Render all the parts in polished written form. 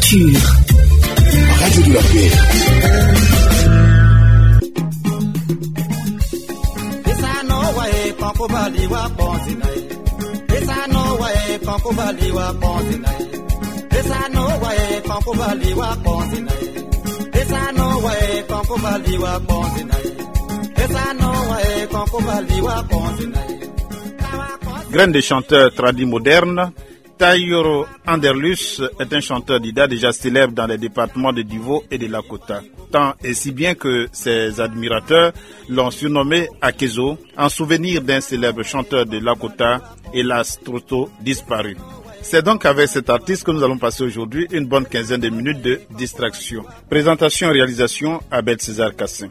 Culture. Radio de la paix. Graine de chanteur traduit moderne, Tayoro Anderlus est un chanteur d'Ida déjà célèbre dans les départements de Divo et de Lakota. Tant et si bien que ses admirateurs l'ont surnommé Akezo, en souvenir d'un célèbre chanteur de Lakota, hélas trop tôt disparu. C'est donc avec cet artiste que nous allons passer aujourd'hui une bonne quinzaine de minutes de distraction. Présentation et réalisation, Abel César Kassin.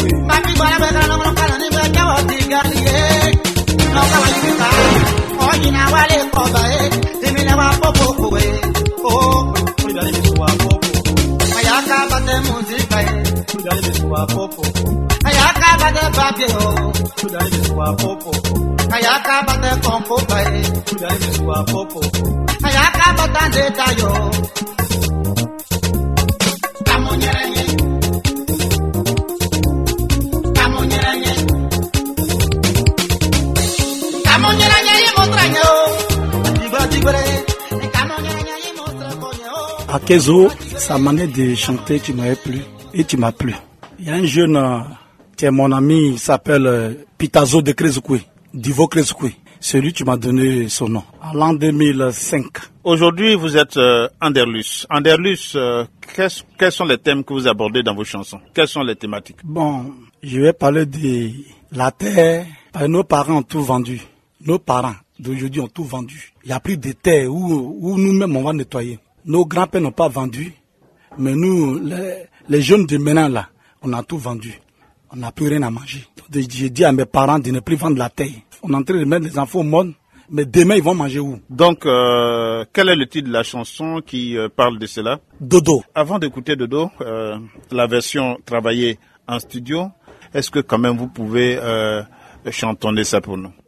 Akezo, sa manière de chanter qui m'avait plu et qui m'a plu. Il y a un jeune qui est mon ami, il s'appelle Pitazo de Krezukwe, Divo Krezukwe. C'est lui qui m'a donné son nom, en l'an 2005. Aujourd'hui, vous êtes Anderlus. Anderlus, quels sont les thèmes que vous abordez dans vos chansons? Quelles sont les thématiques? Bon, je vais parler de la terre. Nos parents ont tout vendu. Nos parents d'aujourd'hui ont tout vendu. Il n'y a plus de terre où nous-mêmes on va nettoyer. Nos grands-pères n'ont pas vendu, mais nous, les jeunes de maintenant là, on a tout vendu. On n'a plus rien à manger. J'ai dit à mes parents de ne plus vendre la terre. On est en train de mettre les enfants au monde, mais demain ils vont manger où? Donc, quel est le titre de la chanson qui parle de cela? Dodo. Avant d'écouter Dodo, la version travaillée en studio, est-ce que quand même vous pouvez chantonner ça pour nous?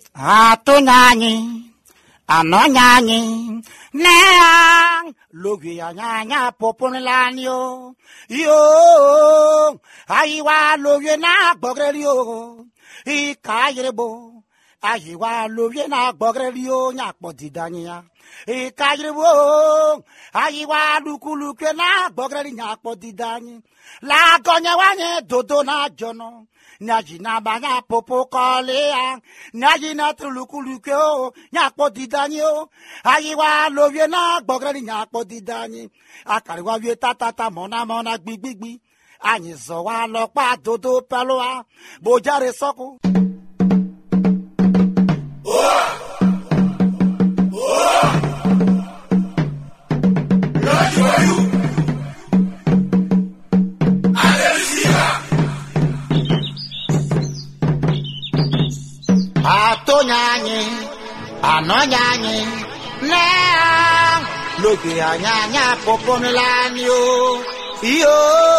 Anonyani neang logia nyanya poponlanio yo aiwa logia na bogrelio I kairebo aiwa logia na bogrelio nya podidania I kairebo aiwa lukuluke na bogreli nya podidani la gonya wanye dodo na jono Najina banya popo kolea, najina tulukuluko, nyakpo didanyo, ayiwa lovye na bogreli nyakpo didani, akariwa vye tata mona gbigbi, anyizo wa lokpa dodo peloa, bojare soko. Atonyanyi, anonyanyi, neang, logi anyanya popomelanyo, yo,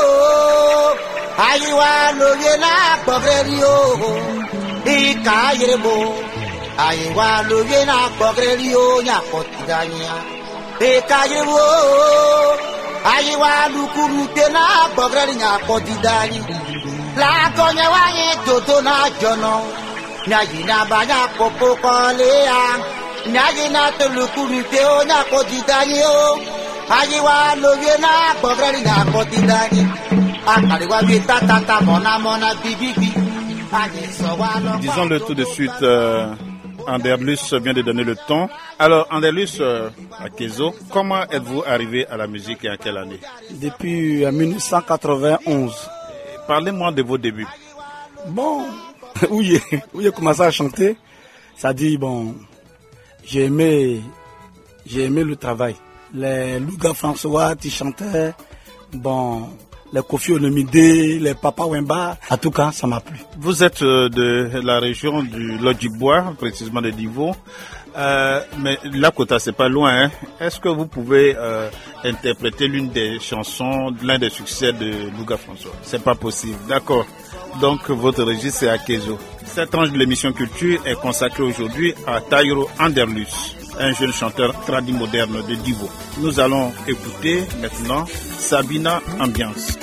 ayiwa logi na bogrelio, ikayirebo, ayiwa logi na bogrelio nyakotidanya, ikayirebo, ayiwa lukurute na bogreli nyakotidani, la konya wanye dodo na jono. Nyajina banya popo kolea, nyajina tulukurute o nyakotidani o, ayiwa loge na bogreli nyakotidani, akariwa vita tata mona bibibi, Disons-le tout de suite, Anderlus vient de donner le ton. Alors, Anderlus Akezo, comment êtes-vous arrivé à la musique et en quelle année? Depuis 1991. Parlez-moi de vos débuts. Bon, où j'ai commencé à chanter, ça dit, bon, j'ai aimé le travail. Les Louga François qui chantaient, bon, les Kofi Olomide, les Papa Wemba, en tout cas, ça m'a plu. Vous êtes de la région du Lodjibois, précisément de Divo, mais Lakota, c'est pas loin, hein. Est-ce que vous pouvez interpréter l'une des chansons, l'un des succès de Louga François? C'est pas possible, d'accord. Donc, votre registre, c'est Akezo. Cette tranche de l'émission Culture est consacrée aujourd'hui à Tayoro Anderlus. un jeune chanteur tradi moderne de Divo. Nous allons écouter maintenant Sabina Ambiance.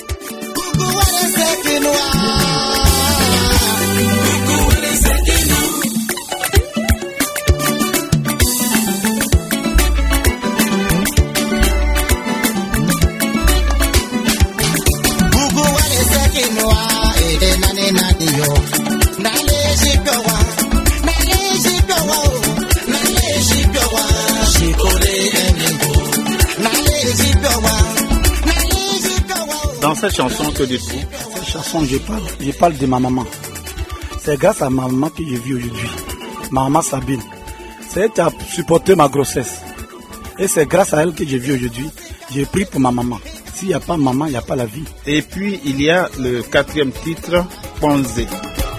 Dans cette chanson, que dites-vous? Cette chanson, je parle de ma maman. C'est grâce à ma maman que je vis aujourd'hui. Ma maman Sabine. C'est elle qui a supporté ma grossesse. Et c'est grâce à elle que je vis aujourd'hui. J'ai pris pour ma maman. S'il n'y a pas maman, il n'y a pas la vie. Et puis, il y a le 4e titre, Ponzé.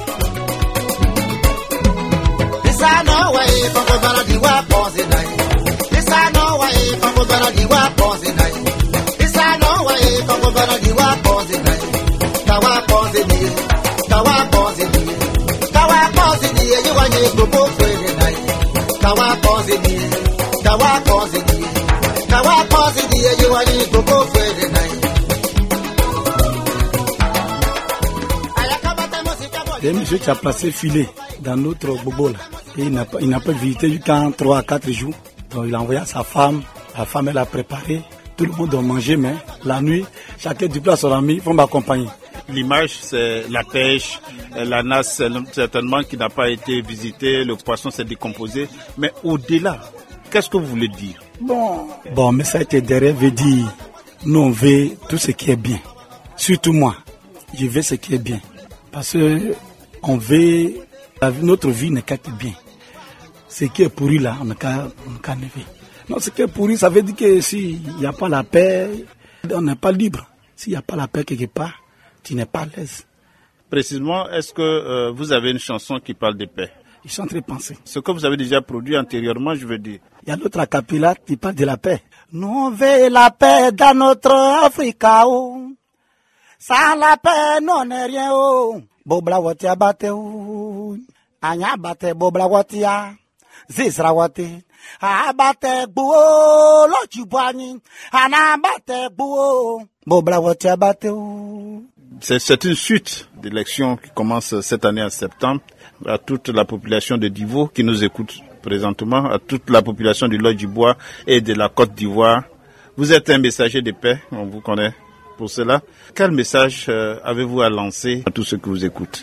Il y a un monsieur qui a placé filet dans notre bobo là. Et il n'a pas visité jusqu'à 3 à 4 jours. Donc il a envoyé à sa femme. La femme elle a préparé. Tout le monde doit manger, mais la nuit, chacun du plat à son ami, il faut m'accompagner. L'image, c'est la pêche, la nasse, certainement, qui n'a pas été visitée, le poisson s'est décomposé. Mais au-delà, qu'est-ce que vous voulez dire? Bon, mais ça a été derrière, veut dire, nous on veut tout ce qui est bien. Surtout moi, je veux ce qui est bien. Parce que on veut, notre vie n'est qu'à bien. Ce qui est pourri là, on n'a qu'à enlever. Non, ce qui est pourri, ça veut dire que s'il n'y a pas la paix, on n'est pas libre. S'il n'y a pas la paix quelque part, tu n'es pas à l'aise. Précisément, est-ce que vous avez une chanson qui parle de paix? Je suis en train de penser. Ce que vous avez déjà produit antérieurement, je veux dire. Il y a l'autre acapella qui parle de la paix. Nous on veut la paix dans notre Afrique. Oh. Sans la paix, nous n'est rien. Oh. Bobla watia bate. Oh. Anya bate bobla watia. Zizra wate. Abate buo. Lochibwani. Anabate buo. Bobla watia bate. Oh. C'est une suite d'élections qui commence cette année en septembre. À toute la population de Divo qui nous écoute présentement, à toute la population du Lodjibois et de la Côte d'Ivoire. Vous êtes un messager de paix, on vous connaît pour cela. Quel message avez-vous à lancer à tous ceux qui vous écoutent?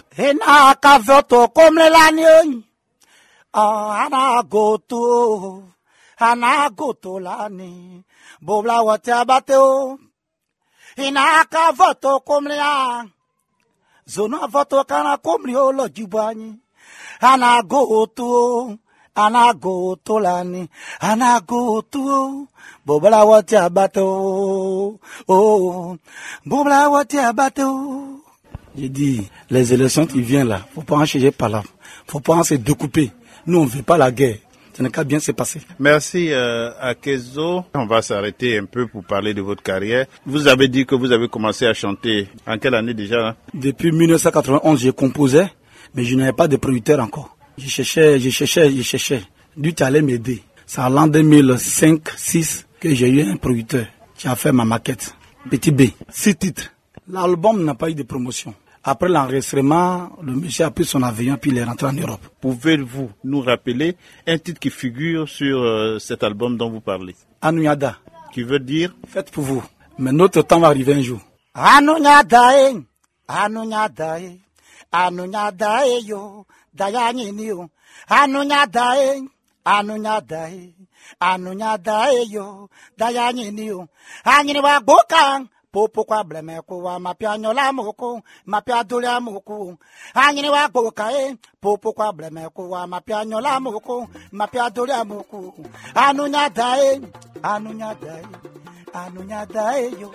Zono voto kana komri olo jibani anagoto lani anagoto bobla wati abato oh bobla wati abato. J'ai dit les élections qui viennent là, faut pas en changer par là, faut pas en se découper. Nous on veut pas la guerre. Ça n'a qu'à bien se passer. Merci Akezo. On va s'arrêter un peu pour parler de votre carrière. Vous avez dit que vous avez commencé à chanter en quelle année déjà hein? Depuis 1991, je composais, mais je n'avais pas de producteur encore. Je cherchais. Lui, tu allais m'aider. C'est en l'an 2005-6 que j'ai eu un producteur qui a fait ma maquette. Petit B, 6 titres. L'album n'a pas eu de promotion. Après l'enregistrement, le monsieur a pris son avion puis il est rentré en Europe. Pouvez-vous nous rappeler un titre qui figure sur cet album dont vous parlez? Anouyada. Qui veut dire? Faites pour vous. Mais notre temps va arriver un jour. Anouyada, Anouyada, Anouyada yo, Dayani yo. Anouyada, Anouyada, Anouyada yo, Dayani yo. Anyini wa bokang. Popo kwa bleme kuwa mapia nyola moko mapia dolia moko anyini wa boka popo kwa bleme kuwa mapia nyola moko mapia dolia moko anunyada yo anunyada yo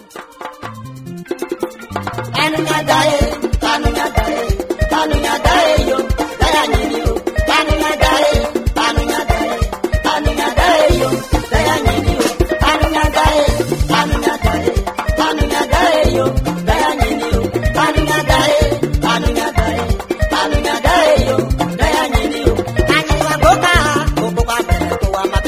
daya nyini yo anunyada yo daya nyini yo anunyada yo daya nyini yo anunyada yo daya nyini yo anywa boka popo kwa bleme kuwa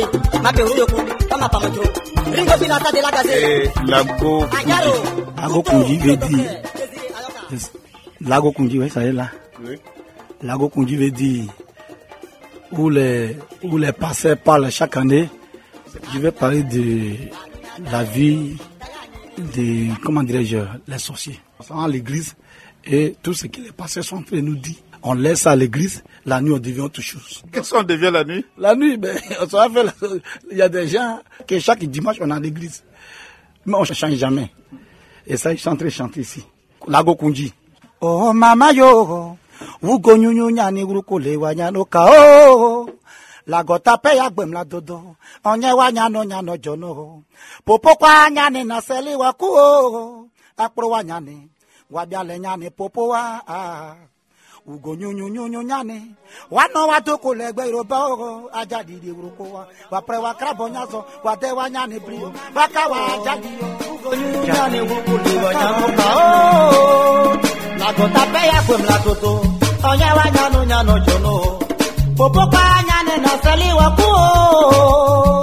Et Lago Kunji veut dire. Lago Kunji, oui, ça est là. Oui. Lago Kunji veut dire où les passeurs parlent chaque année. Je vais parler de la vie des, comment dirais-je, les sorciers. On va à l'église et tout ce que les pasteurs sont en train de nous dire. On laisse à l'église, la nuit on devient autre chose. Qu'est-ce qu'on devient la nuit? La nuit, on se va faire. Il y a des gens que chaque dimanche on est à l'église. Mais on ne change jamais. Et ça, ils sont en train de chanter ici. Lago Kunji. Oh mama yo, ugo nyunyu nyani urukule wanyano kao. Lago tape ya gbem la dodo, onye wanyano nyano jono. Popo kwa nyane na seli wakuo, akpro wanyane, wabiale nyane popo wa. Ugo nyunyu nyane, wano watoko legbe robo, ajadi di uruko wa pre wa krabo nyazo, wade wanyane brio, waka wa ajadi ugo nyunyu nyane urukule wanyano kao. Lago tape ya gbem la dodo, onye wanyano nyano jono. Popo kwa nyane na sali wakuo.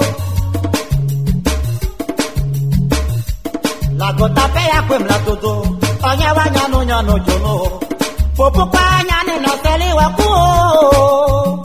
Lago tape ya kwem la dodo, onye wanyano nyano jono. Popo kwa nyane na sali wakuo.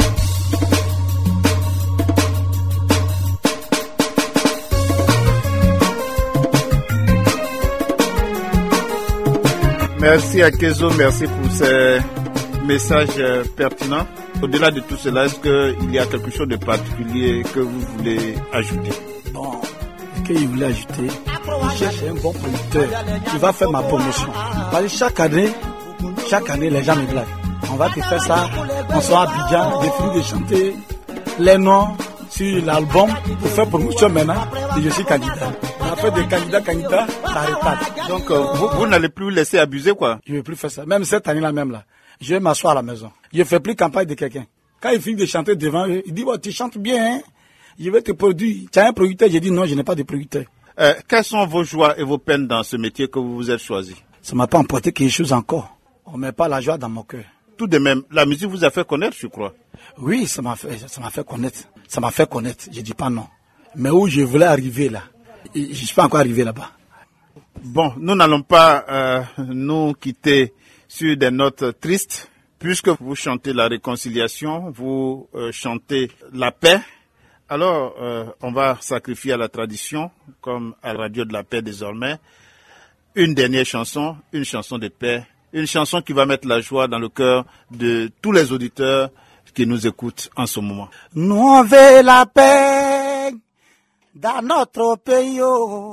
Merci Akezo, merci pour ces messages pertinents. Au-delà de tout cela, est-ce qu'il y a quelque chose de particulier que vous voulez ajouter? Bon, ce qu'il voulait ajouter, je cherche un bon producteur qui va faire ma promotion. Parce que chaque année, les gens me blaguent. On va te faire ça, on sera à Abidjan, j'ai fini de chanter les noms sur l'album pour faire promotion maintenant et je suis candidat. On a fait des candidats, ça répète. Donc vous n'allez plus laisser abuser quoi? Je ne vais plus faire ça. Même cette année-là même là. Je vais m'asseoir à la maison. Je ne fais plus campagne de quelqu'un. Quand il finit de chanter devant eux, il dit, oh, tu chantes bien, hein? Je vais te produire. Tu as un producteur? J'ai dit, non, je n'ai pas de producteur. Quelles sont vos joies et vos peines dans ce métier que vous vous êtes choisi? Ça ne m'a pas emporté quelque chose encore. On ne met pas la joie dans mon cœur. Tout de même, la musique vous a fait connaître, je crois. Oui, ça m'a fait connaître. Ça m'a fait connaître. Je ne dis pas non. Mais où je voulais arriver là, je ne suis pas encore arrivé là-bas. Bon, nous n'allons pas nous quitter sur des notes tristes, puisque vous chantez la réconciliation, vous chantez la paix. Alors, on va sacrifier à la tradition, comme à la radio de la paix désormais, une dernière chanson, une chanson de paix, une chanson qui va mettre la joie dans le cœur de tous les auditeurs qui nous écoutent en ce moment. Nous on veut la paix dans notre pays.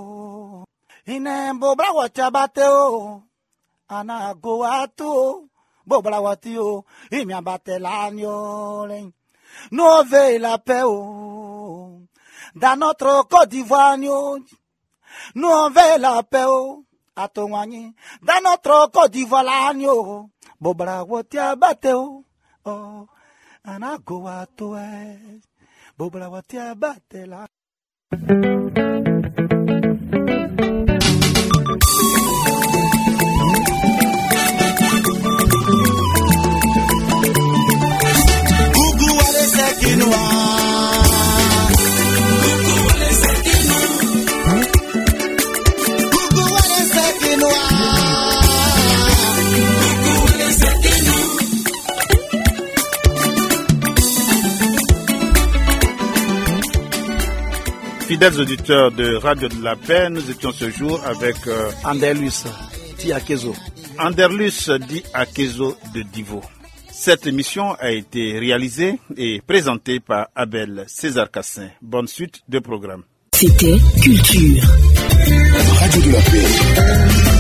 Inembo brawa chabateo. Ana goato, bobla watio, imia batelanio. Nous veillons la paix dans notre Côte d'Ivoire. Nous veillons la paix à Tongwani dans notre Côte d'Ivoire. Bobla watia bateo, oh, ana goato, bobla watia batela. Fidèles auditeurs de Radio de la Paix, nous étions ce jour avec Anderlus dit Akezo. Anderlus dit Akezo de Divo. Cette émission a été réalisée et présentée par Abel César Cassin. Bonne suite de programme. C'était Culture. Radio de la Paix.